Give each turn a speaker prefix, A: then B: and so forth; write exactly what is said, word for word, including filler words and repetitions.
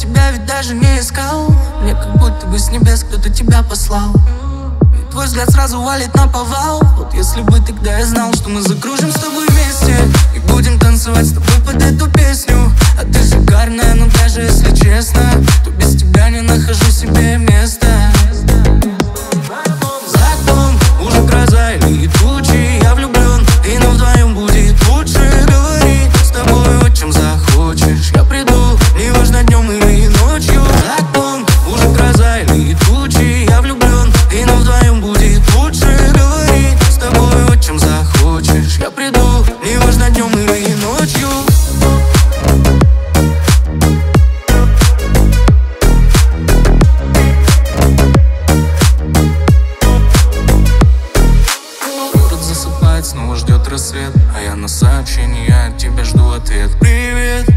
A: тебя ведь даже не искал. Мне как будто бы с небес кто-то тебя послал. И твой взгляд сразу валит на повал. Вот если бы тогда я знал, что мы закружим с тобой вместе и будем танцевать с тобой под эту песню. А ты шикарная, но даже если честно, то без тебя не нахожу себе места. За окном уже гроза или тучи, я влюблен, и нам вдвоем будет лучше. Говори с тобой о чем захочешь, я приду, неважно днем или ночью. За окном уже гроза или тучи, я влюблен, и нам вдвоем будет лучше. Говори с тобой о чем захочешь, я приду, неважно днем или ночью. Снова ждет рассвет, а я на сообщение от тебя жду ответ. Привет,